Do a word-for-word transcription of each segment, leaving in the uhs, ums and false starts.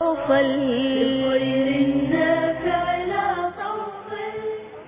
صوفا للخير النافع لا صوفا.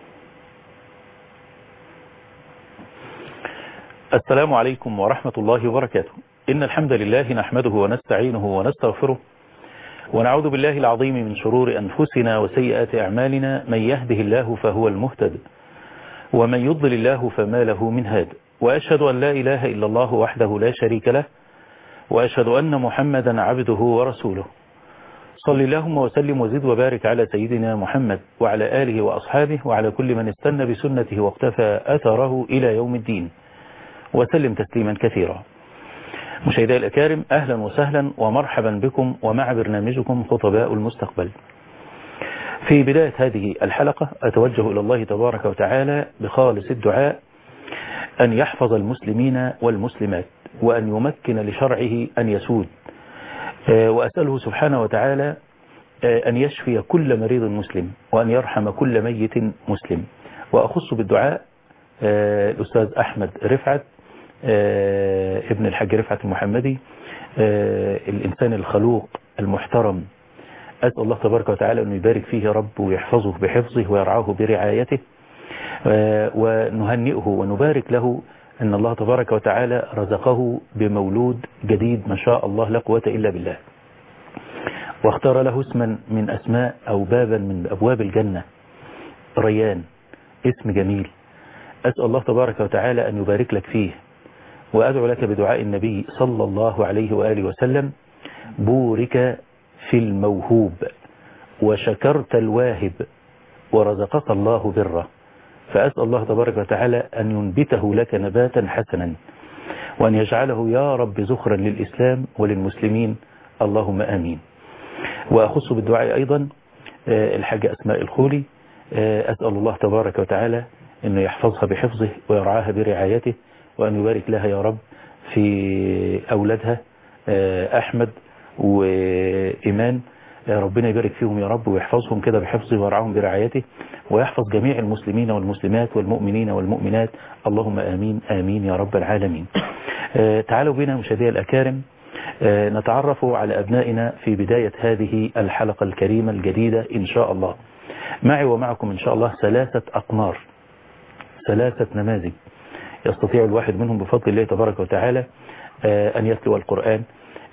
السلام عليكم ورحمة الله وبركاته. إن الحمد لله نحمده ونستعينه ونستغفره ونعوذ بالله العظيم من شرور أنفسنا وسيئات أعمالنا. من يهده الله فهو المهتد ومن يضلل الله فما له من هاد. وأشهد أن لا إله إلا الله وحده لا شريك له وأشهد أن محمدا عبده ورسوله. صل اللهم وسلم وزد وبارك على سيدنا محمد وعلى آله وأصحابه وعلى كل من استنى بسنته واقتفى أثره إلى يوم الدين وسلم تسليما كثيرا. مشاهدي الأكارم، أهلا وسهلا ومرحبا بكم ومع برنامجكم خطباء المستقبل. في بداية هذه الحلقة أتوجه إلى الله تبارك وتعالى بخالص الدعاء أن يحفظ المسلمين والمسلمات وأن يمكن لشرعه أن يسود، وأسأله سبحانه وتعالى أن يشفي كل مريض مسلم وأن يرحم كل ميت مسلم. وأخص بالدعاء الأستاذ أحمد رفعت ابن الحاج رفعت المحمدي، الإنسان الخلوق المحترم. أسأل الله تبارك وتعالى أن يبارك فيه يا رب ويحفظه بحفظه ويرعاه برعايته، ونهنئه ونبارك له أن الله تبارك وتعالى رزقه بمولود جديد ما شاء الله لا قوة إلا بالله، واختار له اسما من أسماء أو بابا من أبواب الجنة، ريان، اسم جميل. أسأل الله تبارك وتعالى أن يبارك لك فيه، وأدعو لك بدعاء النبي صلى الله عليه وآله وسلم: بورك في الموهوب وشكرت الواهب ورزقك الله بره. فأسأل الله تبارك وتعالى أن ينبته لك نباتا حسنا وأن يجعله يا رب زخرا للإسلام وللمسلمين، اللهم آمين. وأخص بالدعاء أيضا الحاجة أسماء الخولي، أسأل الله تبارك وتعالى أنه يحفظها بحفظه ويرعاها برعايته وأن يبارك لها يا رب في أولادها أحمد وإيمان، ربنا يبارك فيهم يا رب ويحفظهم كده بحفظه ويرعاهم برعايته، ويحفظ جميع المسلمين والمسلمات والمؤمنين والمؤمنات، اللهم آمين آمين يا رب العالمين. تعالوا بنا مشاهدي الأكارم نتعرف على أبنائنا في بداية هذه الحلقة الكريمة الجديدة إن شاء الله. معي ومعكم إن شاء الله ثلاثة أقمار، ثلاثة نماذج يستطيع الواحد منهم بفضل الله تبارك وتعالى أن يتلو القرآن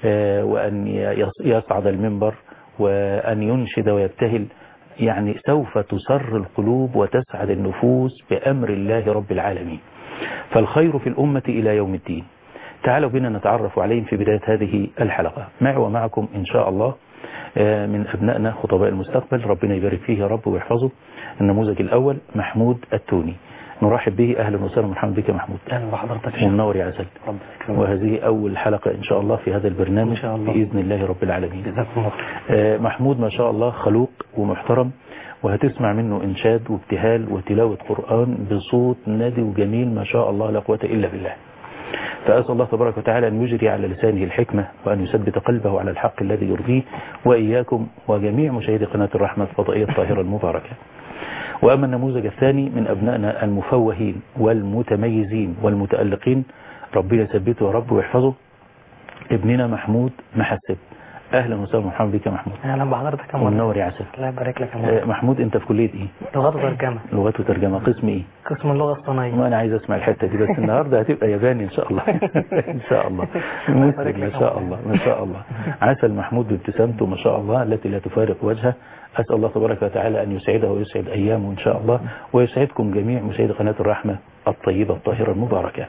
وأن يصعد المنبر وأن ينشد ويبتهل. يعني سوف تسر القلوب وتسعد النفوس بأمر الله رب العالمين، فالخير في الأمة إلى يوم الدين. تعالوا بنا نتعرف عليهم في بداية هذه الحلقة. معي ومعكم إن شاء الله من أبنائنا خطباء المستقبل، ربنا يبارك فيه يا رب ويحفظه. النموذج الأول محمود التوني، نرحب به. أهلا وسهلا ومرحبا بك محمود. أهلا بحضرتك ومنور يا عسل. وهذه أول حلقة إن شاء الله في هذا البرنامج إن شاء الله بإذن الله رب العالمين. جزاكم الله. محمود ما شاء الله خلوق ومحترم، وهتسمع منه إنشاد وابتهال وتلاوة قرآن بصوت نادي وجميل ما شاء الله لا قوة إلا بالله. فأسأل الله تبارك وتعالى أن يجري على لسانه الحكمة وأن يثبت قلبه على الحق الذي يرضيه، وإياكم وجميع مشاهدي قناة الرحمة الفضائية الطاهرة المباركة. وأما النموذج الثاني من أبنائنا المفوهين والمتميزين والمتألقين، ربنا يثبته يا رب ويحفظه، ابننا محمود محسب. أهلا وسهلا ومرحبا بك يا محمود. أهلا بحضرتك يا منور يا عسل. الله يبارك لك يا محمود. أنت في كلية إيه؟ لغات وترجمة. لغات وترجمة، قسم إيه؟ قسم اللغة الصينية. ما أنا عايز أسمع الحتة دي بس النهاردة هتبقى ياباني إن شاء الله. إن شاء الله. مسلم ما شاء الله ما شاء الله. عسل محمود بابتسامته ما شاء الله التي لا تفارق وجهه. أسأل الله تبارك وتعالى أن يسعده ويسعد أيامه إن شاء الله، ويسعدكم جميع مشاهدي قناة الرحمة الطيبة الطاهرة المباركة.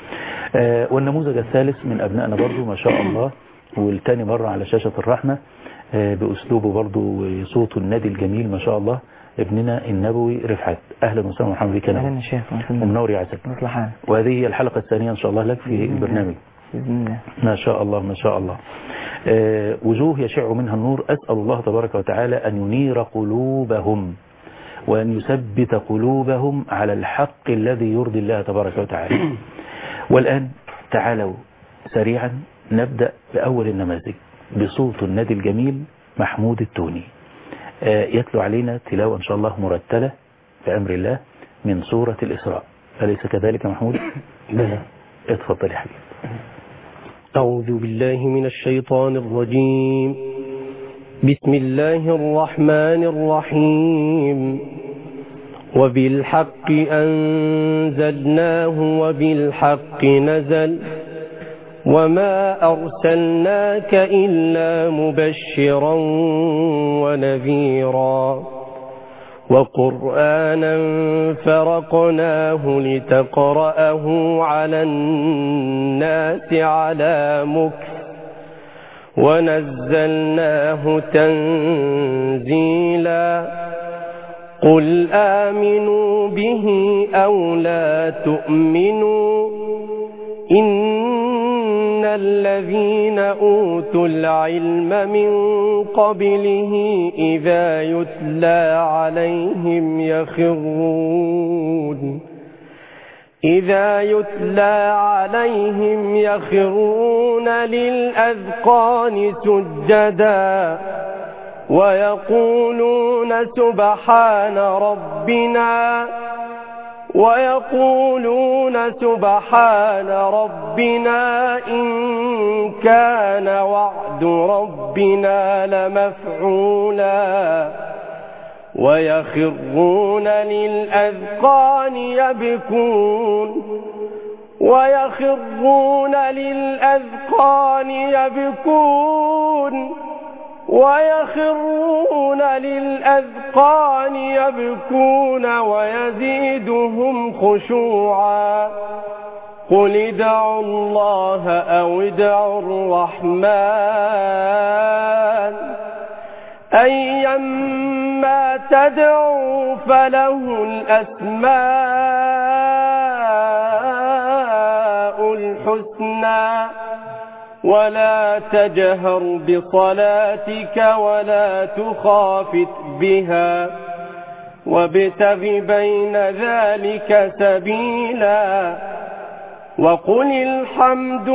آه والنموذج الثالث من أبنائنا برضو ما شاء الله، والتاني مرة على شاشة الرحمة آه بأسلوبه برضو وصوته النادي الجميل ما شاء الله، ابننا النبوي رفعت. أهلا وسهلا ومرحبا بك. أهلا يا شيخ. ومنور يا عسل. وهذه هي الحلقة الثانية إن شاء الله لك في البرنامج. ما شاء الله ما شاء الله. آه وجوه يشع منها النور. أسأل الله تبارك وتعالى أن ينير قلوبهم وأن يثبت قلوبهم على الحق الذي يرضي الله تبارك وتعالى. والآن تعالوا سريعا نبدأ بأول النماذج بصوت النادي الجميل محمود التوني، آه يتلو علينا تلاوة إن شاء الله مرتلة بأمر الله من سورة الإسراء. أليس كذلك محمود؟ بلى. اتفضل يا حبيبي. أعوذ بالله من الشيطان الرجيم. بسم الله الرحمن الرحيم وبالحق أنزلناه وبالحق نزل وما أرسلناك إلا مبشرا ونذيرا وقرآنا فرقناه لتقرأه على الناس على مكث ونزلناه تنزيلا قل آمنوا به أو لا تؤمنوا إن الذين أوتوا العلم من قبله إذا يتلى عليهم يخرون إذا يتلى عليهم يخرون للأذقان سجدا ويقولون سبحان ربنا ويقولون سبحان ربنا إن كان وعد ربنا لمفعولا ويخرون للأذقان يبكون ويخرون للأذقان يبكون ويخرون للأذقان يبكون ويزيدهم خشوعا قل ادعوا الله أو ادعوا الرحمن أيما تدعوا فله الأسماء الحسنى ولا تجهر بصلاتك ولا تخافت بها وابتغ بين ذلك سبيلا وقل الحمد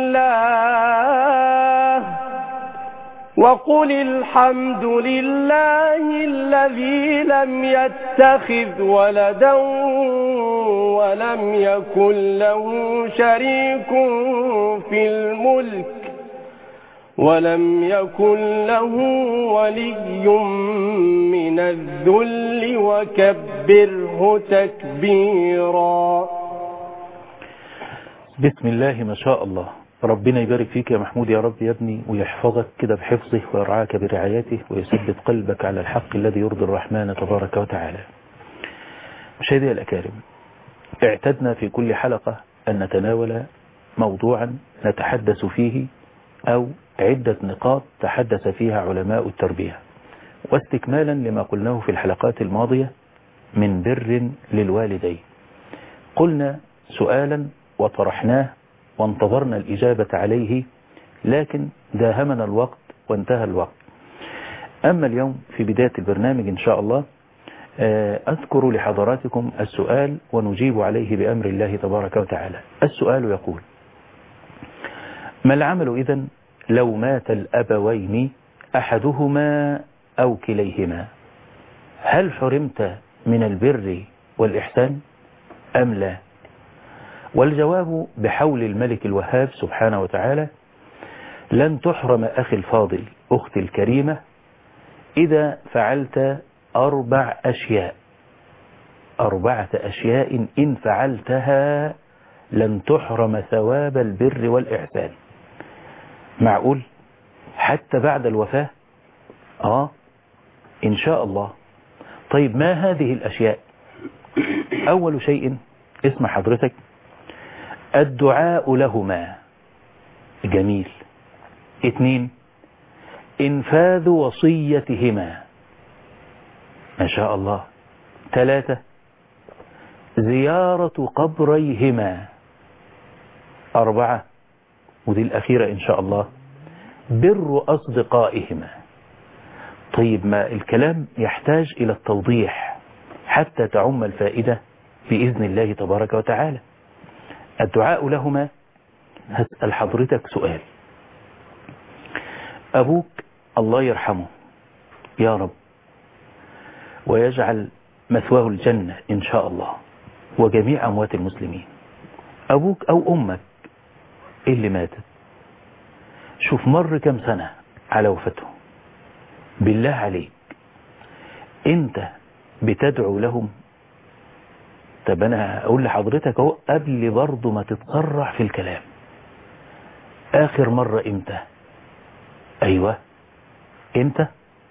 لله وقل الحمد لله الذي لم يتخذ ولدا ولم يكن له شريك في الملك ولم يكن له ولي من الذل وكبره تكبيرا. بسم الله ما شاء الله. ربنا يبارك فيك يا محمود يا رب يا ابني، ويحفظك كده بحفظه ويرعاك برعايته ويثبت قلبك على الحق الذي يرضي الرحمن تبارك وتعالى. مشاهدي الأكارم، اعتدنا في كل حلقة أن نتناول موضوعا نتحدث فيه أو عدة نقاط تحدث فيها علماء التربية، واستكمالا لما قلناه في الحلقات الماضية من بر للوالدين. قلنا سؤالا وطرحناه وانتظرنا الإجابة عليه، لكن داهمنا الوقت وانتهى الوقت. أما اليوم في بداية البرنامج إن شاء الله أذكر لحضراتكم السؤال ونجيب عليه بأمر الله تبارك وتعالى. السؤال يقول: ما العمل إذن لو مات الأبوين أحدهما أو كليهما؟ هل حرمت من البر والإحسان أم لا؟ والجواب بحول الملك الوهاب سبحانه وتعالى: لن تحرم أخي الفاضل أختي الكريمة إذا فعلت أربع أشياء أربعة أشياء إن فعلتها لن تحرم ثواب البر والإحسان. معقول حتى بعد الوفاة؟ آه إن شاء الله. طيب ما هذه الأشياء؟ أول شيء اسم حضرتك الدعاء لهما، جميل. اثنين إنفاذ وصيتهما، ما شاء الله. ثلاثة زيارة قبريهما. أربعة ودي الأخيرة إن شاء الله بر أصدقائهما. طيب ما الكلام يحتاج إلى التوضيح حتى تعم الفائدة بإذن الله تبارك وتعالى. الدعاء لهما، هسأل حضرتك سؤال. أبوك الله يرحمه يا رب ويجعل مثواه الجنة إن شاء الله وجميع أموات المسلمين. أبوك أو أمك اللي ماتت، شوف مر كم سنة على وفاته، بالله عليك انت بتدعو لهم؟ طب انا اقول لحضرتك اهو قبل برضه ما تتسرع في الكلام، اخر مرة امتى؟ ايوه امتى؟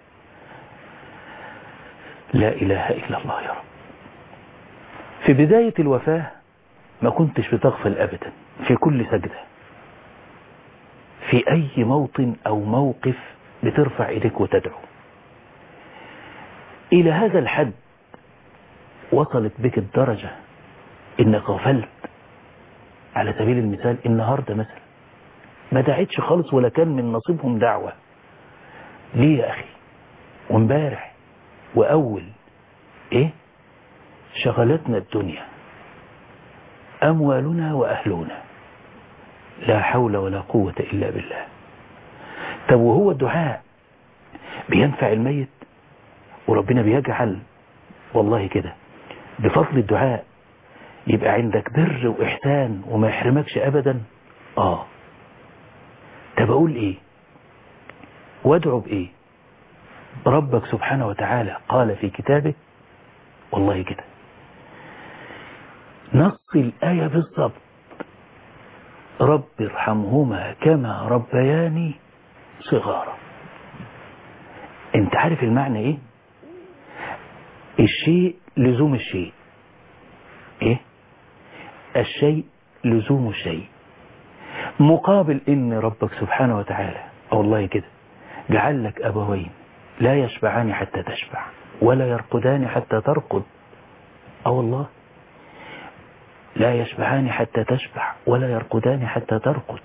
لا اله الا الله يا رب. في بداية الوفاة ما كنتش بتغفل ابدا، في كل سجدة، في اي موطن او موقف بترفع ايديك وتدعو. الى هذا الحد وصلت بك الدرجة انك غفلت. على سبيل المثال النهاردة مثلا ما دعيتش خالص ولا كان من نصيبهم دعوة. ليه يا اخي؟ وامبارح واول ايه؟ شغلتنا الدنيا، اموالنا واهلنا، لا حول ولا قوة الا بالله. طب وهو الدعاء بينفع الميت؟ وربنا بيجعل والله كده بفضل الدعاء يبقى عندك بر وإحسان وما يحرمكش أبدا. آه طب أقول إيه وادعو بإيه؟ ربك سبحانه وتعالى قال في كتابه والله كده نص الآية بالضبط: رب ارحمهما كما ربياني صغارا. انت عارف المعنى ايه؟ الشيء لزوم الشيء. ايه؟ الشيء لزوم الشيء، مقابل ان ربك سبحانه وتعالى والله كده جعل لك ابوين لا يشبعان حتى تشبع ولا يرقدان حتى ترقد. اه والله لا يشبعان حتى تشبع ولا يرقدان حتى ترقد.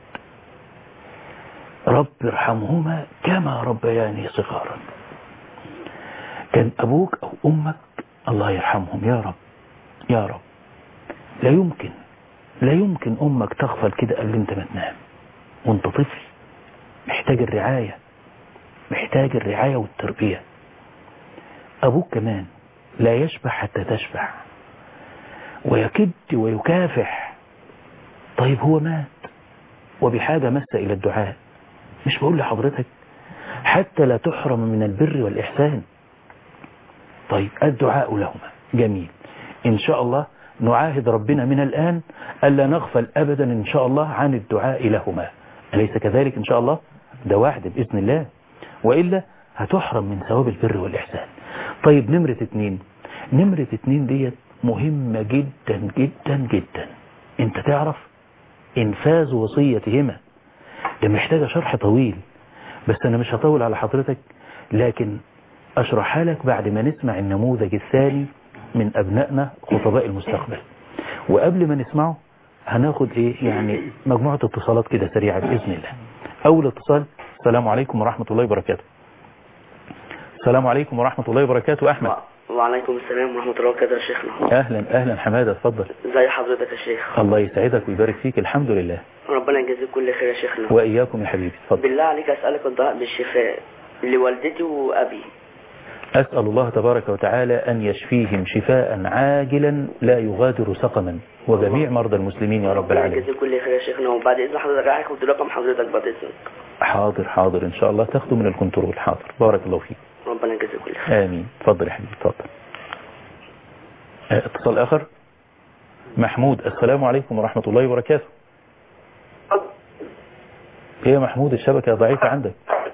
رب ارحمهما كما ربياني صغارا. كان أبوك أو أمك الله يرحمهم يا رب يا رب، لا يمكن لا يمكن أمك تغفل كده قبل انت ما تنام وانت طفل، محتاج الرعاية، محتاج الرعاية والتربية. أبوك كمان لا يشبع حتى تشبع ويكد ويكافح. طيب هو مات وبحاجة مسة إلى الدعاء. مش بقول لحضرتك حتى لا تحرم من البر والإحسان. طيب الدعاء لهما جميل، إن شاء الله نعاهد ربنا من الآن ألا نغفل أبدا إن شاء الله عن الدعاء لهما، أليس كذلك إن شاء الله؟ ده وعد بإذن الله، وإلا هتحرم من ثواب البر والإحسان. طيب نمرة اتنين، نمرة اتنين ديت مهمة جدا جدا جدا. انت تعرف انفاذ وصيتهما، ده محتاجة شرح طويل، بس انا مش هطول على حضرتك، لكن اشرحها لك بعد ما نسمع النموذج الثاني من ابنائنا خطباء المستقبل. وقبل ما نسمعه هناخد ايه يعني مجموعة اتصالات كده سريعة بإذن الله. اول اتصال: السلام عليكم ورحمة الله وبركاته. السلام عليكم ورحمة الله وبركاته. احمد. وعليكم السلام ورحمة الله وبركاته يا شيخنا. اهلا اهلا حمادة، اتفضل. ازي حضرتك يا شيخ؟ الله يسعدك ويبارك فيك. الحمد لله. ربنا يجازيك كل خير يا شيخنا. واياكم يا حبيبي، اتفضل. بالله عليك اسالك الدعاء بالشفاء لوالدتي وابي. اسال الله تبارك وتعالى ان يشفيهم شفاء عاجلا لا يغادر سقما، وجميع مرضى المسلمين يا رب العالمين. ربنا يجازيك كل خير يا شيخنا. وبعد اذن حضرتك رايح اخد رقم حضرتك بعد اذنك. حاضر حاضر ان شاء الله تاخده من الكنترول. حاضر، بارك الله فيك. ربنا يجازيك كل خير. امين. اتفضل يا حبيبي، اتفضل. اتصال اخر. محمود. السلام عليكم ورحمة الله وبركاته. ايه يا محمود الشبكة ضعيفة عندك؟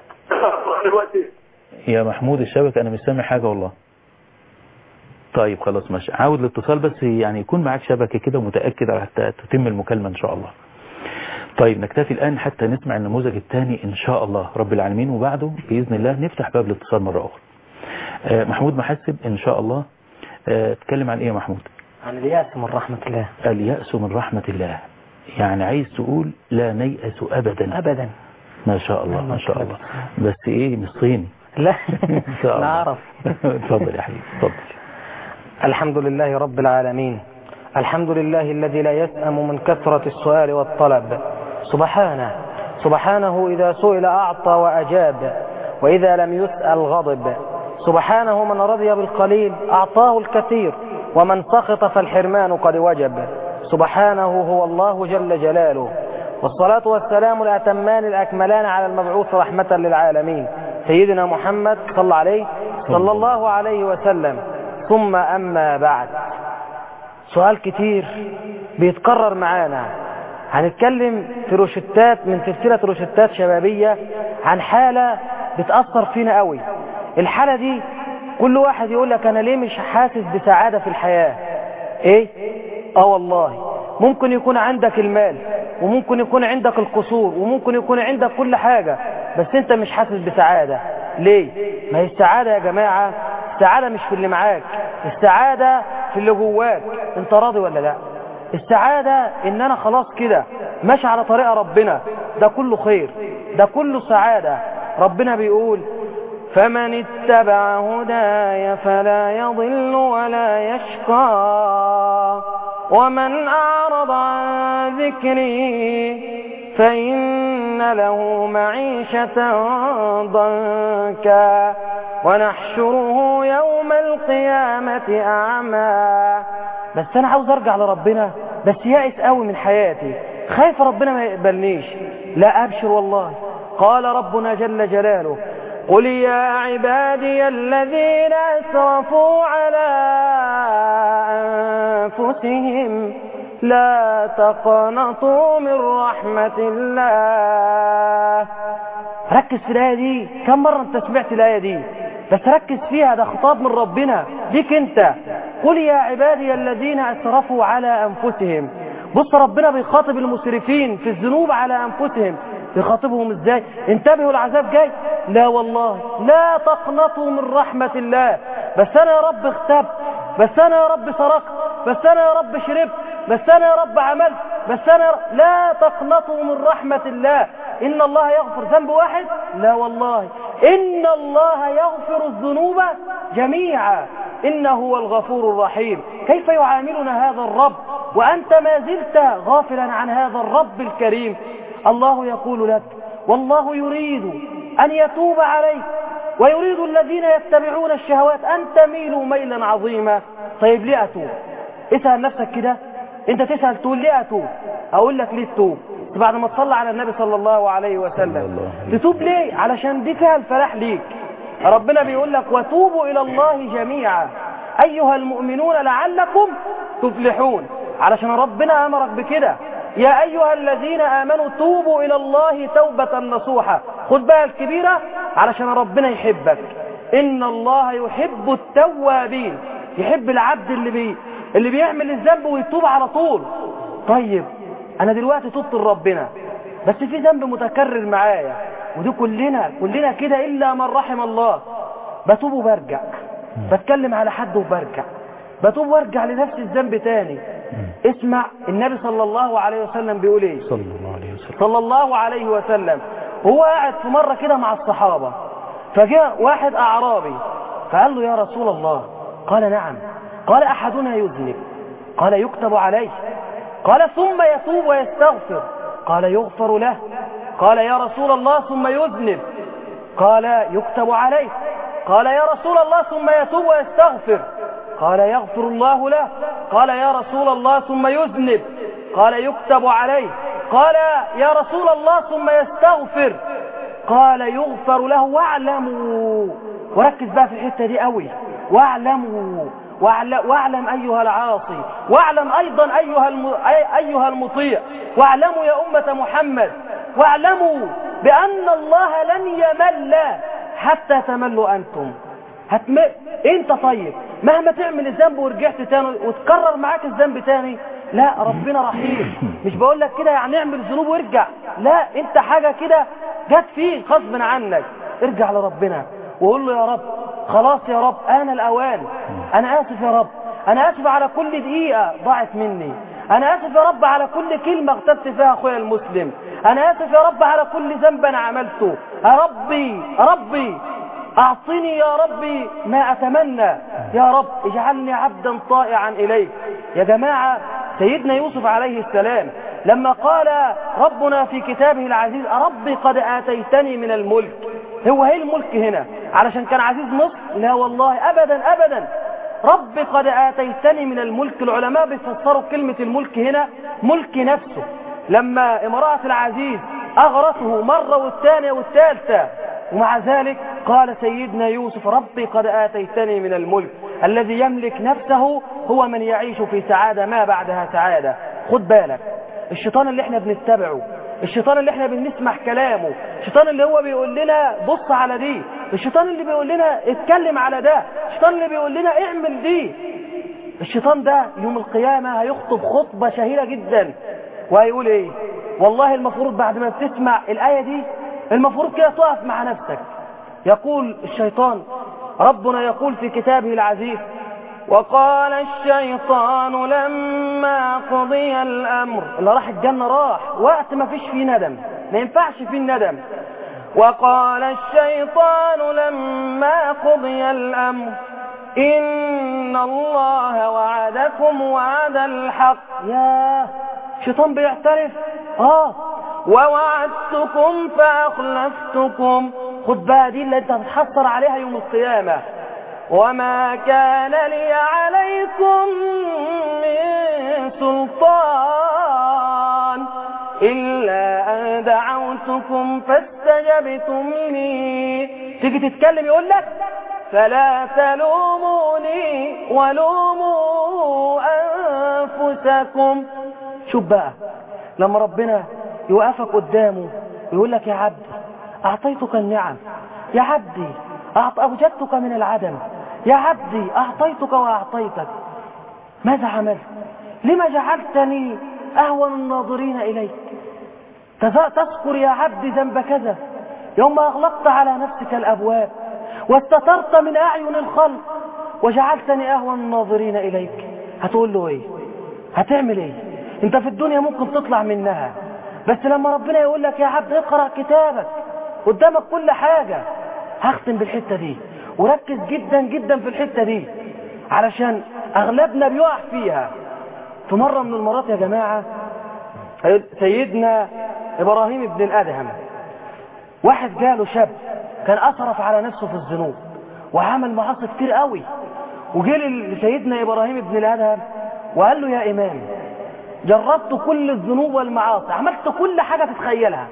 يا محمود الشبكة انا مش سامع حاجة والله. طيب خلاص ماشي، عاود الاتصال بس يعني يكون معاك شبكة كده ومتأكد حتى تتم المكالمة ان شاء الله. طيب نكتفي الآن حتى نسمع النموذج الثاني ان شاء الله رب العالمين، وبعده بإذن الله نفتح باب الاتصال مرة أخرى. آه محمود محسب ان شاء الله. آه تكلم عن ايه يا محمود؟ عن اليأس من رحمة الله. اليأس من رحمة الله، يعني عايز تقول لا نيأس أبدا. أبدا. ما شاء الله ما شاء الله. بس ايه مش صيني؟ لا ان شاء الله. نعرف. اتفضل يا حبيبي اتفضل. الحمد لله رب العالمين، الحمد لله الذي لا يسأم من كثرة السؤال والطلب، سبحانه سبحانه إذا سئل أعطى وأجاب، وإذا لم يسأل غضب. سبحانه من رضي بالقليل أعطاه الكثير، ومن سخط فالحرمان قد وجب. سبحانه هو الله جل جلاله، والصلاة والسلام الأتمان الأكملان على المبعوث رحمة للعالمين سيدنا محمد صلى عليه صلى الله عليه وسلم. ثم أما بعد، سؤال كتير بيتكرر معانا. هنتكلم في روشتات من سلسلة روشتات شبابية عن حالة بتأثر فينا قوي. الحالة دي كل واحد يقول لك أنا ليه مش حاسس بسعادة في الحياة؟ إيه؟ آه والله ممكن يكون عندك المال، وممكن يكون عندك القصور، وممكن يكون عندك كل حاجة، بس أنت مش حاسس بسعادة. ليه؟ ما هي السعادة يا جماعة، السعادة مش في اللي معاك، السعادة في اللي جواك. أنت راضي ولا لا؟ السعادة إن أنا خلاص كده ماشي على طريقة ربنا، ده كله خير، ده كله سعادة. ربنا بيقول فمن اتبع هداي فلا يضل ولا يشقى ومن أعرض عن ذكري فإن له معيشة ضنكا ونحشره يوم القيامة أعمى. بس أنا عاوز أرجع لربنا، بس يائس قوي من حياتي، خايف ربنا ما يقبلنيش. لا أبشر والله، قال ربنا جل جلاله قل يا عبادي الذين أسرفوا على أنفسهم لا تقنطوا من رحمة الله. ركز في الآية دي، كم مرة أنت سمعت الآية دي؟ بس ركز فيها، ده خطاب من ربنا ليك أنت. قل يا عبادي الذين أسرفوا على أنفسهم. بص ربنا بيخاطب المسرفين في الذنوب على أنفسهم، بيخاطبهم ازاي؟ انتبهوا العذاب جاي. لا والله لا تقنطوا من رحمة الله. بس أنا يا رب اغتبت، بس أنا يا رب سرقت، بس أنا يا رب شربت، بس أنا يا رب عملت، بس أنا يا رب... لا تقنطوا من رحمة الله. إن الله يغفر ذنب واحد؟ لا والله، إن الله يغفر الذنوب جميعا إنه هو الغفور الرحيم. كيف يعاملنا هذا الرب وأنت ما زلت غافلا عن هذا الرب الكريم؟ الله يقول لك والله يريد أن يتوب عليك ويريد الذين يتبعون الشهوات أن تميلوا ميلا عظيما. طيب ليه أتوب؟ اسأل نفسك كده، انت تسأل تقول ليه أتوب؟ أقول لك ليه تتوب بعد ما تصلى على النبي صلى الله عليه وسلم. تتوب ليه؟ علشان دي فيها الفلاح ليك. ربنا بيقول لك وتوبوا إلى الله جميعا أيها المؤمنون لعلكم تفلحون، علشان ربنا أمرك بكده. يا أيها الذين آمنوا توبوا إلى الله توبة نصوحة. خد بقى الكبيرة علشان ربنا يحبك. إن الله يحب التوابين، يحب العبد اللي بي اللي بيعمل الذنب ويتوب على طول. طيب أنا دلوقتي تبت لربنا، بس في ذنب متكرر معايا، ودي كلنا كلنا كده إلا من رحم الله. بتوب وبرجع، بتكلم على حد وبرجع، بتوب وارجع لنفس الذنب تاني. اسمع النبي صلى الله عليه وسلم بيقول ايه؟ صلى الله عليه وسلم صلى الله عليه وسلم هو قاعد في مرة كده مع الصحابة، فجاء واحد أعرابي فقال له يا رسول الله. قال نعم. قال أحدنا يذنب؟ قال يكتب عليه. قال ثم يتوب ويستغفر؟ قال يغفر له. قال يا رسول الله ثم يذنب؟ قال يكتب عليه. قال يا رسول الله ثم يتوب ويستغفر؟ قال يغفر الله له. قال يا رسول الله ثم يذنب؟ قال يكتب عليه. قال يا رسول الله ثم يستغفر؟ قال يغفر له. واعلموا، وركز بقى في الحتة دي قوي، واعلموا واعلم أيها العاصي، واعلم أيضا أيها أيها المطيع، واعلموا يا أمة محمد، واعلموا بأن الله لن يمل حتى تملوا أنتم. هتم... انت طيب مهما تعمل الذنب ورجعت تاني وتكرر معاك الذنب تاني، لا ربنا رحيم. مش بقول لك كده يعني اعمل ذنوب وارجع، لا انت حاجة كده جت فيه غصب عنك، ارجع لربنا وقول له يا رب خلاص يا رب انا الاوان، انا اسف يا رب، انا اسف على كل دقيقة ضاعت مني، انا اسف يا رب على كل كلمة اغتبت فيها اخويا المسلم، انا اسف يا رب على كل ذنب انا عملته، يا ربي ربي أعطني يا ربي ما أتمنى، يا رب اجعلني عبدا طائعا إليك. يا جماعة سيدنا يوسف عليه السلام لما قال ربنا في كتابه العزيز ربي قد آتيتني من الملك، هو هي الملك هنا علشان كان عزيز مصر؟ لا والله أبدا أبدا، ربي قد آتيتني من الملك. العلماء بيفسروا كلمة الملك هنا ملك نفسه. لما امرأة العزيز أغرته مرة والثانية والثالثة ومع ذلك قال سيدنا يوسف ربي قد آتيتني من الملك الذي يملك نفسه هو من يعيش في سعادة ما بعدها سعادة. خد بالك، الشيطان اللي احنا بنتبعه، الشيطان اللي احنا بنسمع كلامه، الشيطان اللي هو بيقول لنا بص على دي، الشيطان اللي بيقول لنا اتكلم على ده، الشيطان اللي بيقول لنا اعمل دي، الشيطان ده يوم القيامة هيخطب خطبة شهيرة جدا وهيقول ايه؟ والله المفروض بعد ما بتسمع الآية دي المفروض كده تقف مع نفسك. يقول الشيطان، ربنا يقول في كتابه العزيز: وقال الشيطان لما قضي الأمر، اللي راح الجنة راح وقت ما فيش فيه ندم، ما ينفعش فيه الندم. وقال الشيطان لما قضي الأمر إن الله وعدكم وعد الحق. يا شيطان بيعترف اه ووعدتكم فأخلفتكم. خد بقى دي اللي انت هتتحسر عليها يوم القيامة. وما كان لي عليكم من سلطان إلا أن دعوتكم فاستجبتم لي. تيجي تتكلم يقول لك فلا تلوموني ولوموا أنفسكم. شوف بقى لما ربنا يوقفك قدامه يقول لك يا عبدي أعطيتك النعم، يا عبدي أوجدتك من العدم، يا عبدي أعطيتك وأعطيتك، ماذا عملت؟ لما جعلتني أهون الناظرين إليك؟ تذكر يا عبدي ذنب كذا يوم أغلقت على نفسك الأبواب واستترت من أعين الخلق وجعلتني أهون الناظرين إليك. هتقول له إيه؟ هتعمل إيه؟ أنت في الدنيا ممكن تطلع منها، بس لما ربنا يقول لك يا عبد اقرأ كتابك قدامك كل حاجة. هختم بالحتة دي وركز جدا جدا في الحتة دي علشان أغلبنا بيقع فيها. في مرة من المرات يا جماعة سيدنا إبراهيم بن الأدهم، واحد جاله شاب كان أسرف على نفسه في الذنوب وعمل معاصي كتير قوي، وجه لسيدنا إبراهيم بن الأدهم وقال له يا إمام جربت كل الذنوب والمعاصي، عملت كل حاجة تتخيلها،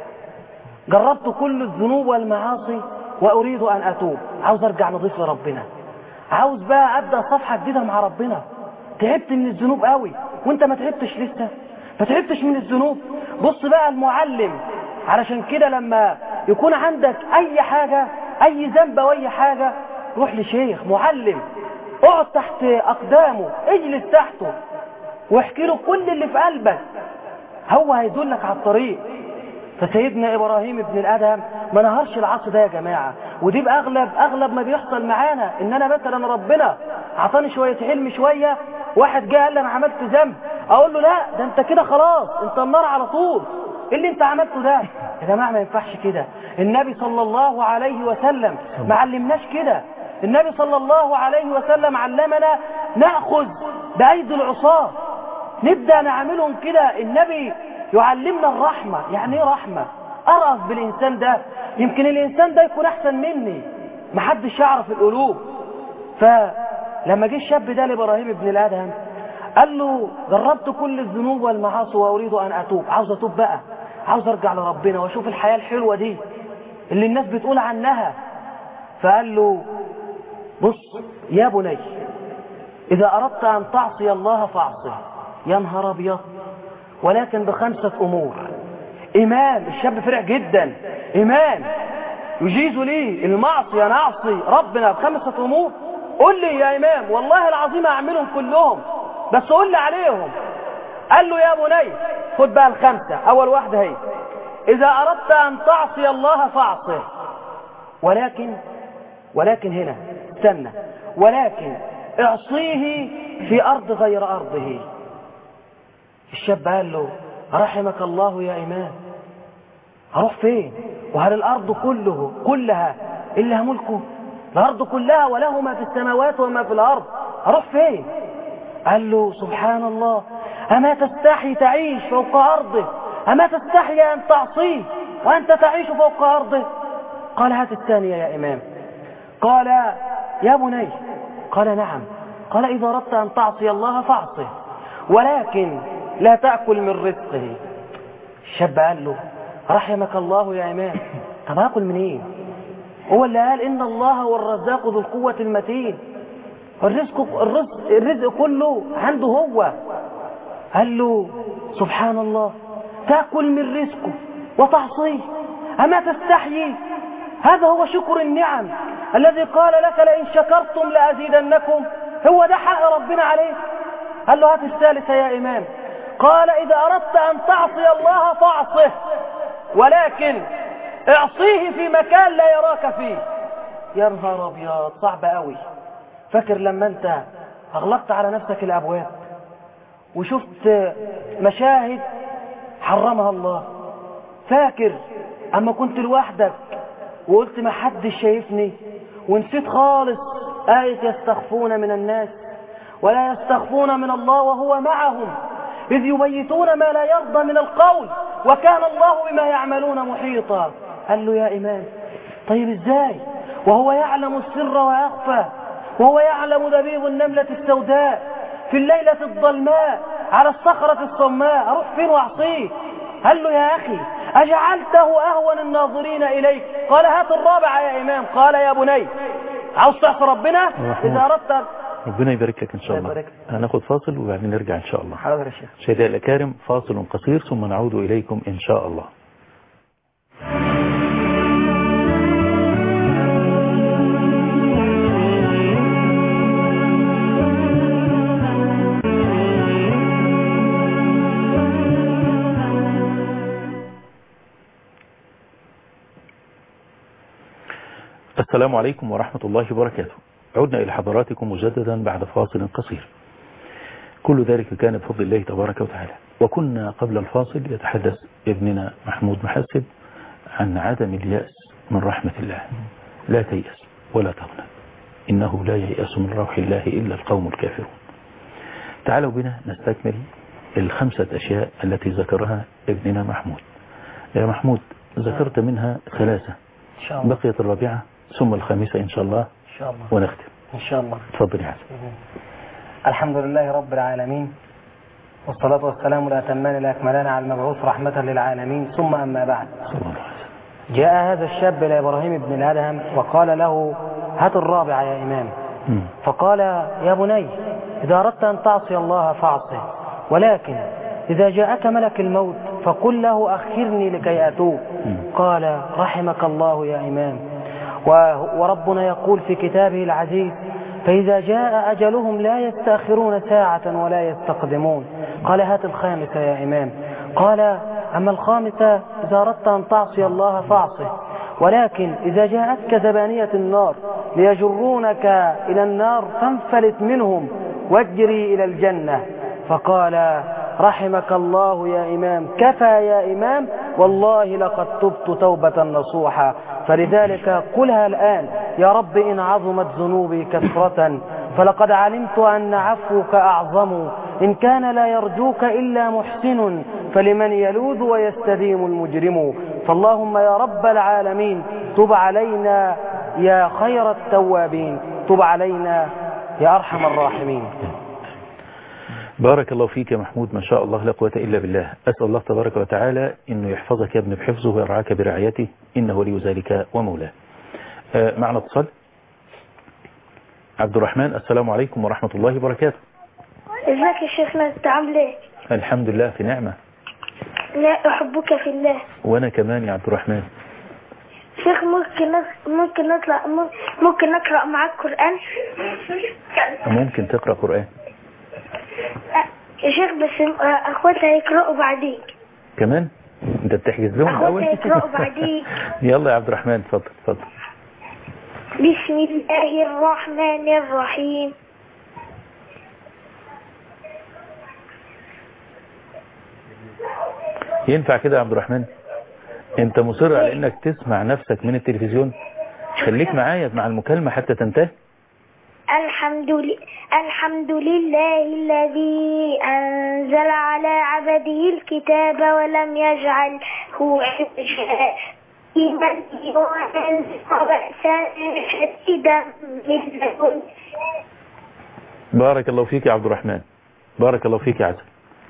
جربت كل الذنوب والمعاصي وأريد أن أتوب، عاوز أرجع نضيف لربنا، عاوز بقى أبدأ صفحة جديدة مع ربنا. تعبت من الذنوب قوي وانت ما تعبتش لسه، ما تعبتش من الذنوب. بص بقى المعلم، علشان كده لما يكون عندك أي حاجة أي ذنب أو أي حاجة روح لشيخ معلم، اقعد تحت أقدامه، اجلس تحته واحكي له كل اللي في قلبك، هو هيدلك على الطريق. فسيدنا إبراهيم بن الأدهم ما نهرش العصر ده يا جماعة، ودي بأغلب أغلب ما بيحصل معانا، إن أنا مثلا ربنا عطاني شوية حلم شوية، واحد جاء قال لي أنا عملت ذنب، أقول له لا ده أنت كده خلاص أنت النار على طول، إيه اللي أنت عملته ده؟ يا جماعة ما ينفعش كده. النبي صلى الله عليه وسلم ما علمناش كده. النبي صلى الله عليه وسلم علمنا نأخذ بأيدي العصاة، نبدأ نعملهم كده. النبي يعلمنا الرحمة. يعني ايه رحمة؟ أرأف بالإنسان ده، يمكن الإنسان ده يكون أحسن مني، محدش يعرف القلوب. فلما جه الشاب ده لإبراهيم بن الأدهم قال له جربت كل الذنوب والمعاصي وأريد أن أتوب، عاوز أتوب بقى، عاوز أرجع لربنا وأشوف الحياة الحلوة دي اللي الناس بتقول عنها. فقال له بص يا بني إذا أردت أن تعصي الله فاعصه. يا نهار أبيض، ولكن بخمسة أمور. إيمان، الشاب فرح جدا، إيمان يجيز لي المعصية أنا أعصي ربنا بخمسة أمور؟ قل لي يا إمام والله العظيم أعملهم كلهم، بس قل لي عليهم. قال له يا بني خد بقى الخمسة. أول واحدة هي إذا أردت أن تعصي الله فاعصه، ولكن ولكن هنا استنى، ولكن اعصيه في أرض غير أرضه. الشاب قال له رحمك الله يا إمام، هروح فين؟ وهل الأرض كله كلها إلا ملكه؟ الأرض كلها وله ما في السماوات وما في الأرض، هروح فين؟ قال له سبحان الله، أما تستحي تعيش فوق أرضه؟ أما تستحي أن تعصيه وأنت تعيش فوق أرضه؟ قال هات الثانية يا إمام. قال يا بني. قال نعم. قال إذا أردت أن تعصي الله فاعصه، ولكن لا تأكل من رزقه. الشاب قال له رحمك الله يا إمام، طب أكل منين؟ هو اللي قال إن الله هو الرزاق ذو القوة المتين. الرزق, الرزق, الرزق كله عنده هو. قال له سبحان الله تأكل من رزقه وتعصيه أما تستحيي؟ هذا هو شكر النعم الذي قال لك لئن شكرتم لأزيدنكم. هو ده حق ربنا عليه. قال له هات الثالثة يا إمام. قال إذا أردت أن تعصي الله فاعصه ولكن اعصيه في مكان لا يراك فيه. يا نهار أبيض صعب قوي. فاكر لما أنت أغلقت على نفسك الأبواب وشفت مشاهد حرمها الله؟ فاكر أما كنت لوحدك وقلت ما حدش شايفني ونسيت خالص آية يستخفون من الناس ولا يستخفون من الله وهو معهم إذ يبيتون ما لا يرضى من القول وكان الله بما يعملون محيطا. قال له يا إمام طيب إزاي وهو يعلم السر ويخفى وهو يعلم دبيب النملة السوداء في الليلة الظلماء على الصخرة الصماء أروح فين وأعصيه؟ قال له يا أخي أجعلته أهون الناظرين إليك؟ قال هات الرابعة يا إمام. قال يا بني عاوز تعصي ربنا إذا أردت. ربنا يبارك لك إن شاء الله. هناخد فاصل وبعدين نرجع إن شاء الله. حاضر يا شيخ. شهداء الأكارم فاصل قصير ثم نعود إليكم إن شاء الله. السلام عليكم ورحمة الله وبركاته. عدنا إلى حضراتكم مجددا بعد فاصل قصير. كل ذلك كان بفضل الله تبارك وتعالى. وكنا قبل الفاصل يتحدث ابننا محمود محسب عن عدم اليأس من رحمة الله. لا تيأس ولا تغنى إنه لا ييأس من روح الله إلا القوم الكافرون. تعالوا بنا نستكمل الخمسة أشياء التي ذكرها ابننا محمود. يا محمود ذكرت منها ثلاثة إن شاء الله. بقيت الرابعة ثم الخامسة إن شاء الله إن شاء الله ونختم إن شاء الله. تفضل يا حسن. الحمد لله رب العالمين والصلاة والسلام الأتمان الأكملان على المبعوث رحمة للعالمين ثم أما بعد. صلى الله عليه وسلم. جاء هذا الشاب إلى إبراهيم بن الأدهم وقال له هات الرابعة يا إمام. م. فقال يا بني إذا أردت أن تعصي الله فاعصه ولكن إذا جاءك ملك الموت فقل له أخرني لكي أتوب. قال رحمك الله يا إمام. وربنا يقول في كتابه العزيز فإذا جاء أجلهم لا يستأخرون ساعة ولا يستقدمون. قال هات الخامسة يا إمام. قال أما الخامسة إذا أردت أن تعصي الله فاعصه ولكن إذا جاءتك زبانية النار ليجرونك إلى النار فانفلت منهم واجري إلى الجنة. فقال رحمك الله يا إمام كفى يا إمام والله لقد تبت توبة نصوحا. فلذلك قلها الآن يا رب إن عظمت ذنوبي كثرة فلقد علمت أن عفوك أعظم إن كان لا يرجوك إلا محسن فلمن يلوذ ويستديم المجرم. فاللهم يا رب العالمين تب علينا يا خير التوابين تب علينا يا أرحم الراحمين. بارك الله فيك يا محمود ما شاء الله لا قوة إلا بالله. أسأل الله تبارك وتعالى إنه يحفظك يا ابن بحفظه ويرعاك برعايته إنه ولي ذلك ومولاه. آه معنا اتصال. عبد الرحمن السلام عليكم ورحمة الله وبركاته. ازيك يا شيخنا انت عامل ايه؟ الحمد لله في نعمة. لا احبك في الله. وانا كمان يا عبد الرحمن. شيخ ممكن ممكن نطلع ممكن نقرأ معاك قرآن؟ ممكن تقرأ قرآن يا شيخ بس اخواتي هيقرأوا بعديك كمان. انت بتحجز لهم الاول؟ اخواتي هيقرأوا بعديك. يلا يا عبد الرحمن اتفضل اتفضل. بسم الله الرحمن الرحيم. ينفع كده يا عبد الرحمن؟ انت مصر على انك تسمع نفسك من التلفزيون؟ خليك معايا مع المكالمة حتى تنتهي. الحمد لله الحمد لله الذي أنزل على عبده الكتاب ولم يجعله عوجا وأنزل بأسا شديدا من لدنه. بارك الله فيك يا عبد الرحمن. بارك الله فيك يا عزم.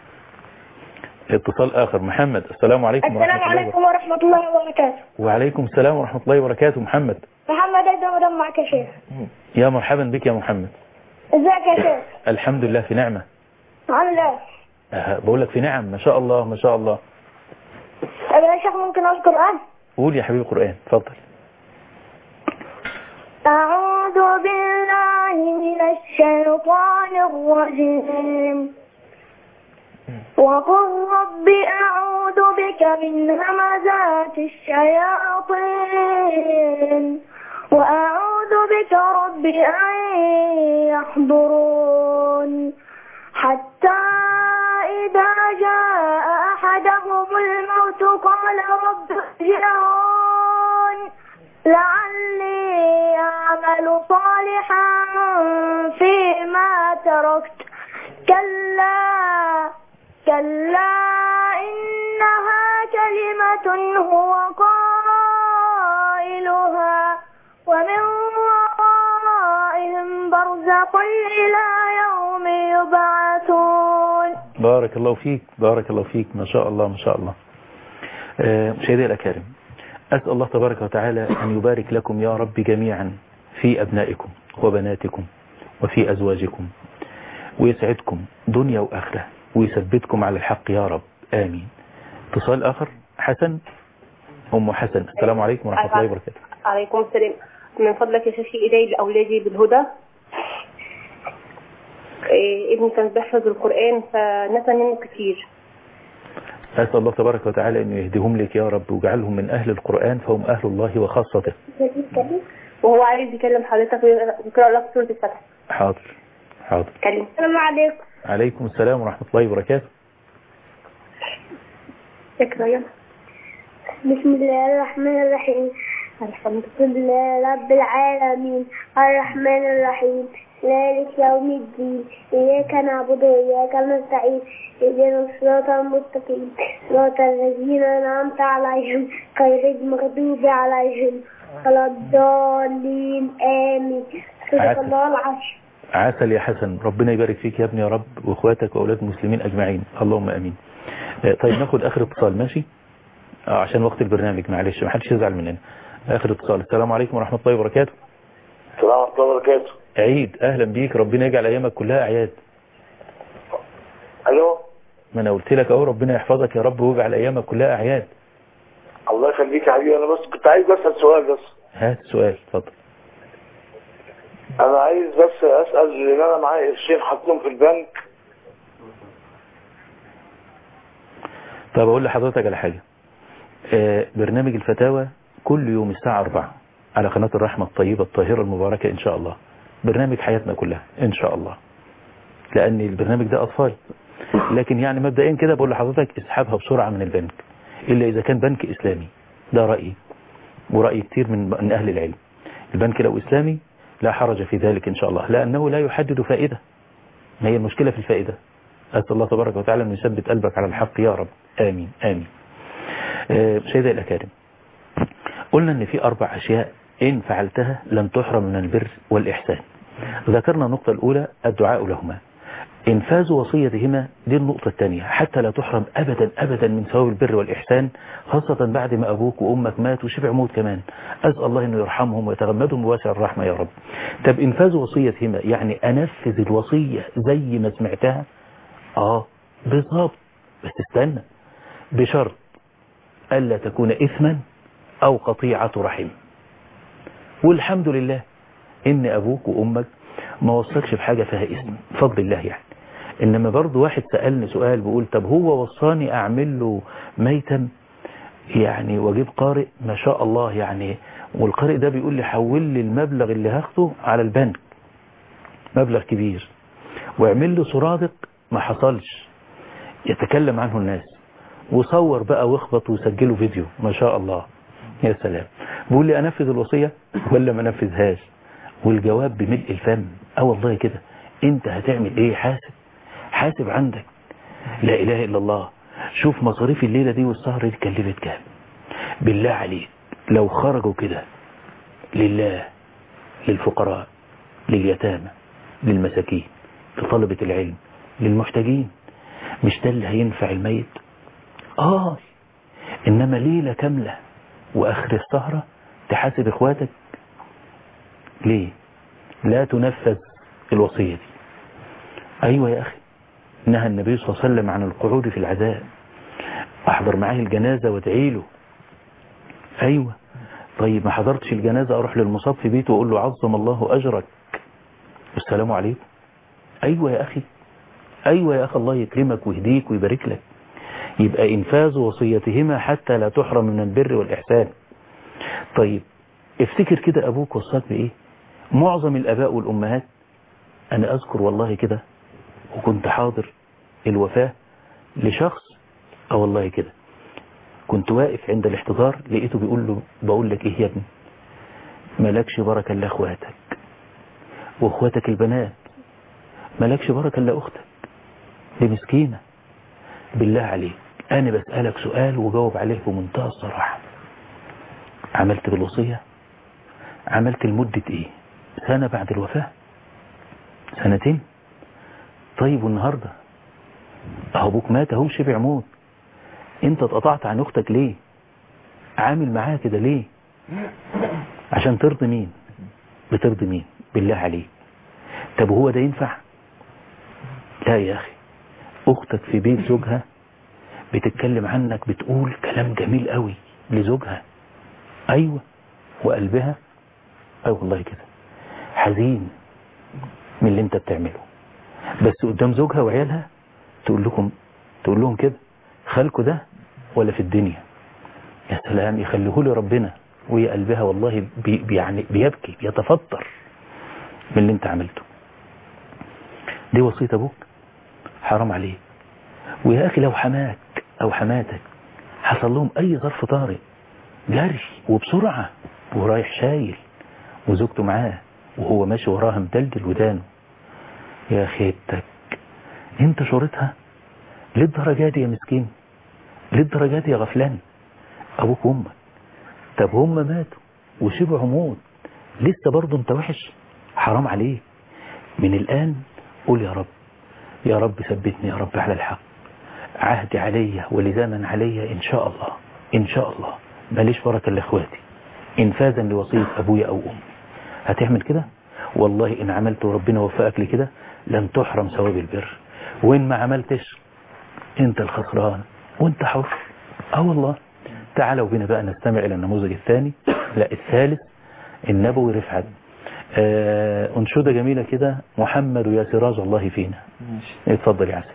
اتصال آخر. محمد السلام عليكم السلام عليكم ورحمة الله وبركاته. وعليكم السلام ورحمة الله وبركاته. محمد محمد ادم معك يا شيخ. يا مرحبا بك يا محمد. ازيك يا شيخ؟ الحمد لله في نعمة. عامل ايه؟ أه بقول لك في نعم ما شاء الله ما شاء الله. طب يا شيخ ممكن اقول قرآن؟ قول يا حبيبي القرآن اتفضل. أعوذ بالله من الشيطان الرجيم. وقل رب أعوذ بك من همزات الشياطين وأعوذ بك رب أن يحضرون حتى إذا جاء أحدهم الموت قال رب ارجعون لعلي أعمل صالحا فيما تركت كلا كلا إنها كلمة هو قائلها ومن ورائهم برزخ إلى يوم يبعثون. بارك الله فيك بارك الله فيك ما شاء الله ما شاء الله. آه مشاهدي الأكارم، أسأل الله تبارك وتعالى أن يبارك لكم يا رب جميعا في أبنائكم وبناتكم وفي أزواجكم ويسعدكم دنيا وآخرة ويثبتكم على الحق يا رب آمين. اتصال آخر. حسن أم حسن، السلام عليكم ورحمة الله وبركاته. عليكم السلام. من فضلك يا شيخي إيدي لأولادي بالهدى. إيه ابني كان بيحفظ القرآن فنسى منه كتير. أسأل الله تبارك وتعالى أن يهديهم لك يا رب ويجعلهم من أهل القرآن فهم أهل الله وخاصته. وهو عايز يكلم حضرتك ويقرأ لك سورة الفتح. حاضر حاضر. كلم. السلام عليكم. عليكم السلام ورحمة الله وبركاته. اقرأ يلا. بسم الله الرحمن الرحيم الحمد لله رب العالمين الرحمن الرحيم مالك يوم الدين إياك نعبد وإياك نستعين اهدنا الصراط المستقيم صراط الذين أنعمت عليهم غير المغضوب عليهم ولا الضالين آمين. صدق الله العظيم. عسل يا حسن، ربنا يبارك فيك يا ابني يا رب واخواتك واولاد المسلمين اجمعين اللهم امين. طيب ناخد اخر اتصال ماشي اه عشان وقت البرنامج معلش ما حدش يزعل مننا. اخر اتصال. السلام عليكم ورحمة الله وبركاته. السلام ورحمة الله وبركاته. عيد اهلا بيك، ربنا يجعل ايامك كلها اعياد. الو. ما انا قلت لك اهو ربنا يحفظك يا رب ويجعل ايامك كلها اعياد. الله يخليك يا حبيبي. انا بس كنت عايز اسال سؤال بس. هات السؤال اتفضل. انا عايز بس اسال لان انا معايا قرشين حاطهم في البنك. طب اقول لحضرتك على حاجه. آه برنامج الفتاوى كل يوم الساعه أربعة على قناه الرحمه الطيبه الطاهره المباركه ان شاء الله. برنامج حياتنا كلها ان شاء الله، لان البرنامج ده اطفال، لكن يعني مبدئيا كده بقول لحضرتك اسحبها بسرعه من البنك الا اذا كان بنك اسلامي. ده رايي ورأي كتير من من اهل العلم. البنك لو اسلامي لا حرج في ذلك إن شاء الله، لأنه لا يحدد فائدة. ما هي المشكلة في الفائدة. أسأل الله تبارك وتعالى أن يثبت قلبك على الحق يا رب آمين آمين. آه سيدي الأكارم، قلنا أن في أربع أشياء إن فعلتها لن تحرم من البر والإحسان. ذكرنا النقطة الأولى الدعاء لهما، إنفاذ وصيتهما. دي النقطة الثانية حتى لا تحرم أبدا أبدا من ثواب البر والإحسان، خاصة بعد ما أبوك وأمك مات وشبع موت كمان. أسأل الله أنه يرحمهم ويتغمدهم بواسع الرحمة يا رب. طب إنفاذ وصيتهما يعني أنفذ الوصية زي ما سمعتها. آه بالضبط، بس استنى بشرط ألا تكون إثما أو قطيعة رحم. والحمد لله إن أبوك وأمك ما وصلكش بحاجة فيها اسم بفضل الله يعني. إنما برضو واحد سألني سؤال بيقول طب هو وصاني أعمل له ميتم يعني واجيب قارئ ما شاء الله يعني، والقارئ ده بيقول لي حول لي المبلغ اللي هاخده على البنك مبلغ كبير واعمل له سرادق. ما حصلش، يتكلم عنه الناس وصور بقى واخبط وسجله فيديو ما شاء الله. يا سلام. بيقول لي أنفذ الوصية ولا ما نفذهاش؟ والجواب بملء الفم اه والله كده. انت هتعمل ايه؟ حاسب حاسب عندك. لا اله الا الله. شوف مصاريف الليلة دي والسهر دي كلفت كام بالله عليك. لو خرجوا كده لله، للفقراء، لليتامى، للمساكين، لطلبة العلم، للمحتاجين، مش ده اللي هينفع الميت؟ اه انما ليلة كاملة واخر السهرة تحاسب اخواتك ليه لا تنفذ الوصية دي؟ أيوة يا أخي، نهى النبي صلى الله عليه وسلم عن القعود في العزاء، أحضر معاه الجنازة وادعي له. أيوة، طيب ما حضرتش الجنازة أروح للمصاب في بيته وأقول له عظم الله أجرك والسلام عليكم. أيوة يا أخي، أيوة يا أخي، الله يكرمك ويهديك ويبارك لك. يبقى إنفاذ وصيتهما حتى لا تحرم من البر والإحسان. طيب افتكر كده أبوك وصاك بإيه؟ معظم الآباء والأمهات، أنا أذكر والله كده وكنت حاضر الوفاة لشخص، أه والله كده كنت واقف عند الاحتضار لقيته بيقول له بقول لك إيه يا ابني، مالكش بركة إلا أخواتك، وأخواتك البنات مالكش بركة إلا أختك، دي مسكينة. بالله عليك أنا بسألك سؤال وجاوب عليه بمنتهى الصراحة، عملت بالوصية؟ عملت لمدة إيه؟ سنة بعد الوفاة؟ سنتين؟ طيب والنهاردة أهو أبوك مات أهو شبع موت، أنت اتقطعت عن أختك ليه؟ عامل معاها كده ليه؟ عشان ترضي مين؟ بترضي مين؟ بالله عليك. طب هو ده ينفع؟ لا يا أخي، أختك في بيت زوجها بتتكلم عنك، بتقول كلام جميل قوي لزوجها، أيوة، وقلبها أي والله كده حزين من اللي انت بتعمله، بس قدام زوجها وعيالها تقول لكم تقول لهم كده خالكوا ده ولا في الدنيا. يا سلام، يخليه لي ربنا، وهي قلبها والله بي بي يعني بيبكي بيتفطر من اللي انت عملته. دي وصية ابوك؟ حرام عليك. ويا اخي لو حماك او حماتك حصل لهم اي ظرف طارئ، جري وبسرعة ورايح شايل وزوجته معاه وهو ماشي وراها مدلدل ودانه، يا خيبتك انت شورتها للدرجات دي يا مسكين، للدرجات دي يا غفلان. ابوك وامك طب هم ماتوا وشبعوا موت، لسه برضه انت وحش؟ حرام عليك. من الان قول يا رب، يا رب ثبتني يا رب على الحق، عهدي عليا ولزاما عليا ان شاء الله ان شاء الله ماليش بركه لاخواتي، انفاذا لوصيه ابويا او امي. هتعمل كده والله، ان عملت وربنا وفقك لكده لن تحرم ثواب البر، وان ما عملتش انت الخسران وانت حر. اه والله. تعالوا بينا بقى نستمع الى النموذج الثاني، لا الثالث، النبوي رفعت. آه انشودة جميلة كده، محمد يا سراج الله فينا. اتفضل يا عسل.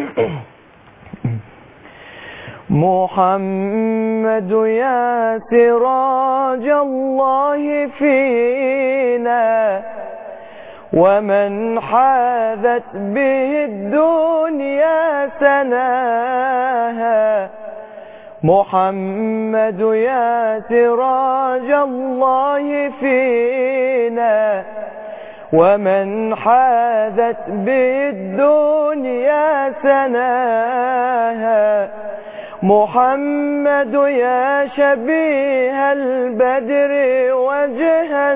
محمد يا سراج الله فينا، ومن حاذت به الدنيا سناها. محمد يا سراج الله فينا، ومن حاذت به الدنيا سناها. محمد يا شبيه البدر وجها،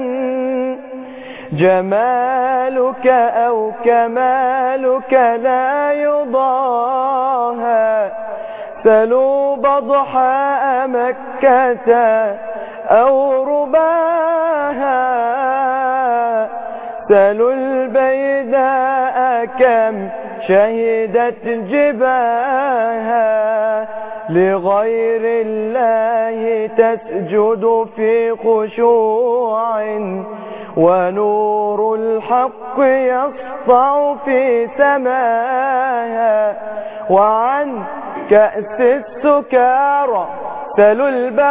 جمالك أو كمالك لا يضاهى. سلوا بضحاء مكة أو رباها، سلوا البيداء كم شهدت جباها. لغير الله تسجد في خشوع، ونور الحق يسطع في سماها. وعن كأس السكارى سلوا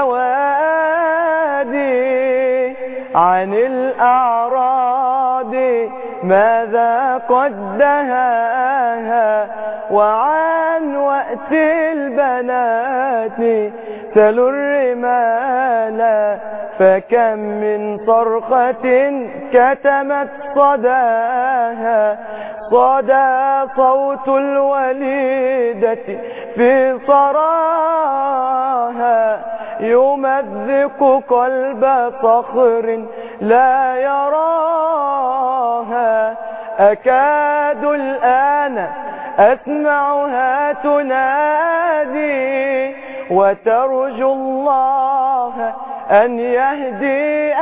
البوادي، عن الأعراض ماذا قد دهاها. وعن وقت البنات سلوا الرمال، فكم من صرخة كتمت صداها. صدى صوت الوليدة في صراها، يمذق قلب صخر لا يراها. أكاد الآن أسمعها تنادي، وترجو الله أن يهدي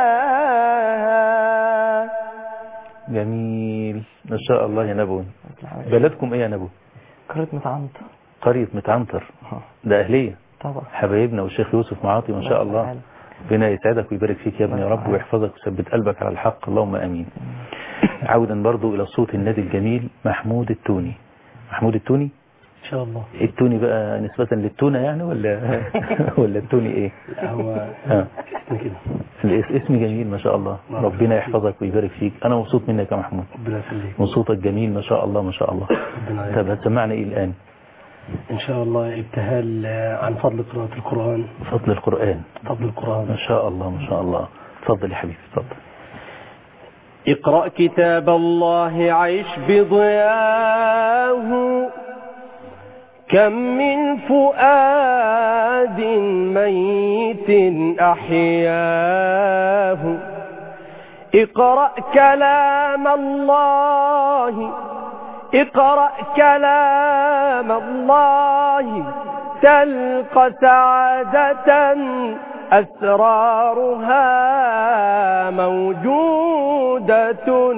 أباها. جميل ما شاء الله يا نبوي. بلدكم ايه يا نبوي؟ قرية متعنطر. قرية متعنطر ده أهلية طبعا حبايبنا والشيخ يوسف معاطي ما شاء الله. ربنا يسعدك ويبارك فيك يا ابني يا رب ويحفظك ويثبت قلبك على الحق اللهم امين. عودا برضو الى صوت النادي الجميل محمود التوني. محمود التوني ان شاء الله. التوني بقى نسبة للتونة يعني ولا ولا التوني ايه؟ لا هو اسم كده. الاسم جميل ما شاء الله. ربنا يحفظك ويبارك فيك. انا مبسوط منك يا محمود. ربنا يخليك. وصوتك جميل ما شاء الله ما شاء الله. طب هتسمعنا ايه الان؟ ان شاء الله ابتهال عن فضل قراءة القرآن. فضل القرآن. فضل القرآن ما شاء الله ما شاء الله. تفضل يا حبيبي تفضل. اقرأ كتاب الله عيش بضياه كم من فؤاد ميت أحياه. اقرأ كلام الله اقرأ كلام الله تلقى سعادة أسرارها موجودة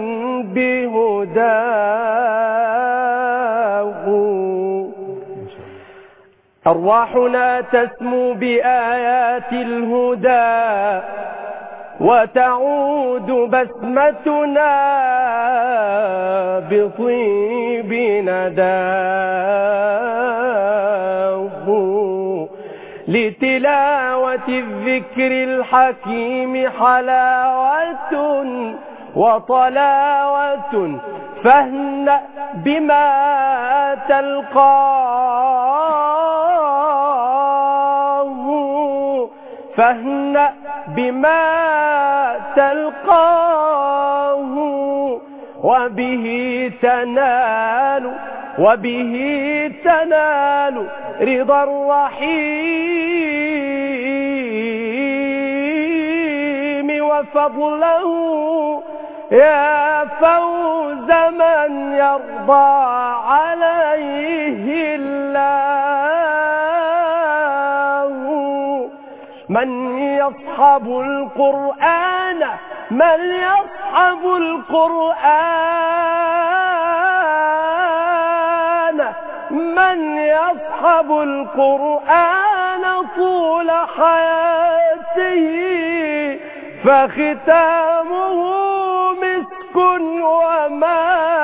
بهداه. أرواحنا تسمو بآيات الهدى وتعود بسمتنا بطيب نداه. لتلاوة الذكر الحكيم حلاوة وطلاوة فاهنأ بما تلقاه فاهنأ بما تلقاه وبه تنال وبه تنال رضا الرحيم وفضله يا فوز من يرضى عليه الله. من يصحب القرآن من يصحب القرآن من يصحب القرآن طول حياته فختامه مسك وما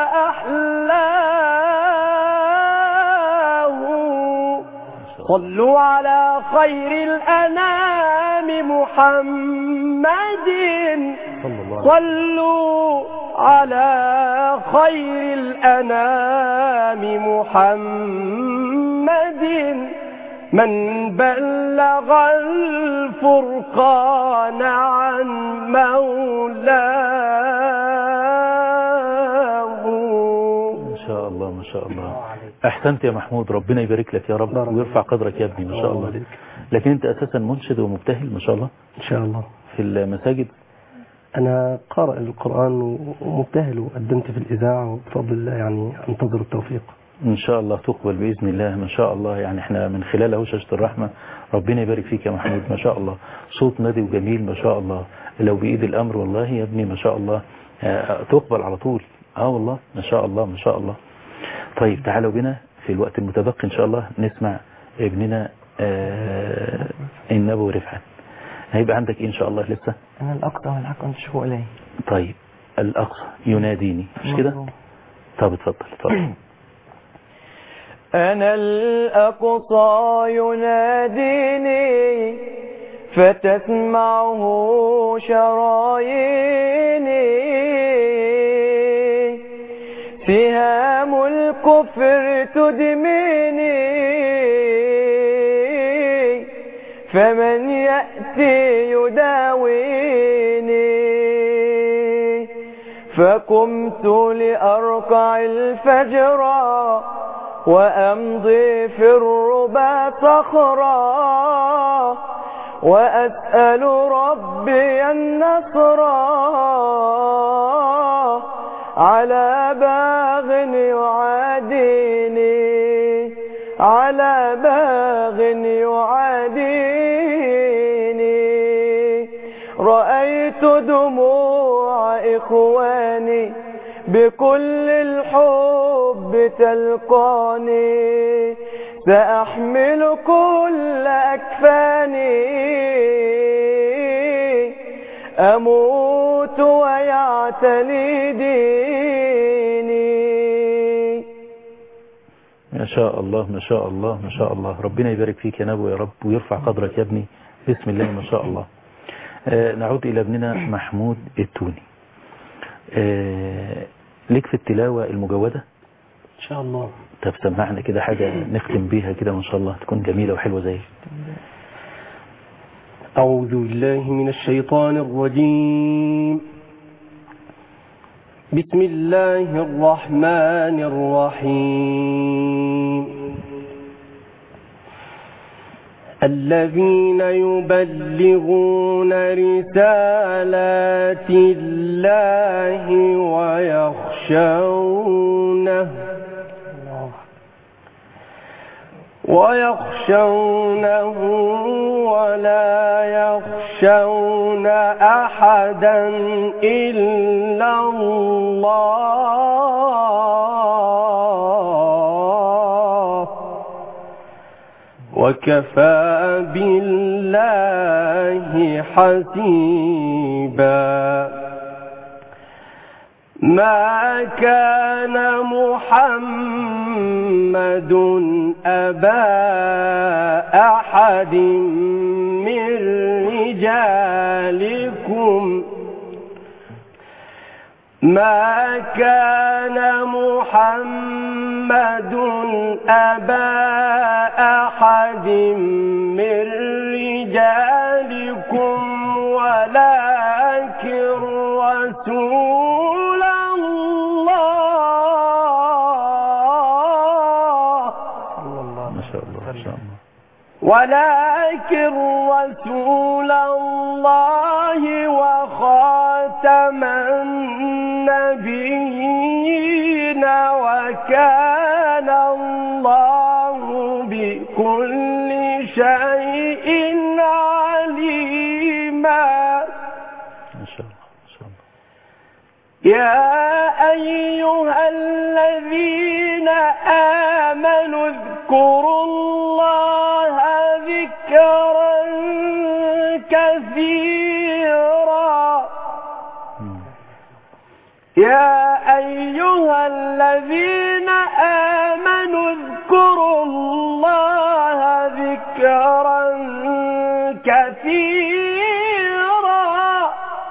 أحلاه. صلوا على خير الأنام محمد صلوا على خير الأنام محمد من بلغ الفرقان عن مولاه. ما شاء الله ما شاء الله. احسنت يا محمود ربنا يبارك لك يا رب ويرفع قدرك يا ابني ما شاء الله. لكن انت اساسا منشد ومبتهل ما شاء الله. ان شاء الله. في المساجد انا قارئ القرآن ومبتهل وقدمت في الاذاعة وبفضل الله يعني انتظر التوفيق. ان شاء الله تقبل باذن الله ما شاء الله. يعني احنا من خلال اهو شاشة الرحمة ربنا يبارك فيك يا محمود ما شاء الله. صوت نادي وجميل ما شاء الله. لو بايد الامر والله يا ابني ما شاء الله تقبل على طول. اه والله ما شاء الله ما شاء الله. طيب تعالوا بنا في الوقت المتبقي ان شاء الله نسمع ابننا آه النبوي رفعت. هيبقى عندك ايه ان شاء الله لسه؟ انا الاقصى والحق انت شوفوا الي. طيب الاقصى يناديني مش كده؟ طب اتفضل اتفضل. أنا الأقصى يناديني فتسمعه شراييني سهام الكفر تدميني فمن يأتي يداويني فقمت لأركع الفجر وأمضي في الربا صخرا وأسأل ربي النصر على باغ يعاديني على باغ يعاديني إخواني بكل الحب تلقاني سأحمل كل أكفاني أموت ويعتني ديني. ما شاء الله ما شاء الله ما شاء الله. ربنا يبارك فيك يا نبو يا رب ويرفع قدرك يا ابني. بسم الله ما شاء الله. آه نعود إلى ابننا محمود التوني. آه ليك في التلاوة المجودة إن شاء الله. طب سمعنا كده حاجة نختم بيها كده وإن شاء الله تكون جميلة وحلوة زي. أعوذ بالله من الشيطان الرجيم. بسم الله الرحمن الرحيم. الذين يبلغون رسالات الله ويخشونه ويخشونه ولا يخشون أحدا إلا الله وكفى بالله حسيبا. ما كان محمد أبا أحد من رجالكم ما كان محمد أبا أحد من رجالكم ولكن رسول ولكن رسول الله وخاتم النبيين وكان الله بكل شيء عليما. ما شاء الله ما شاء الله. يا أيها الذين آمنوا اذكروا الله ذكرا كثيرا. يا أيها الذين آمنوا اذكروا الله ذكرا كثيرا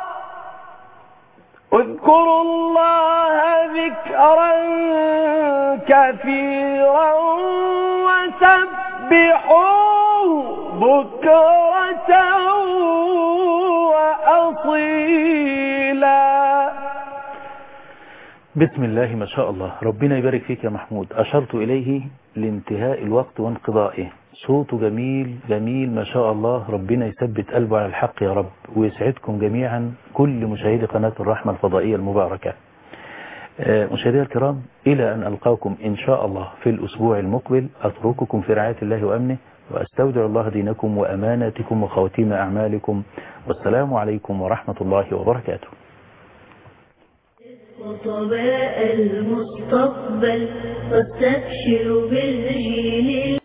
اذكروا الله ذكرا كثيرا وسبحوه بكرة وأصيلا. بسم الله ما شاء الله. ربنا يبارك فيك يا محمود. أشرت إليه لانتهاء الوقت وانقضائه. صوته جميل جميل ما شاء الله. ربنا يثبت قلبه على الحق يا رب ويسعدكم جميعا كل مشاهدي قناة الرحمة الفضائية المباركة. مشاهدي الكرام إلى أن ألقاكم إن شاء الله في الأسبوع المقبل أترككم في رعاية الله وأمنه وأستودع الله دينكم وأماناتكم وخواتيم أعمالكم والسلام عليكم ورحمة الله وبركاته. خطباء المستقبل واستبشروا بالجيل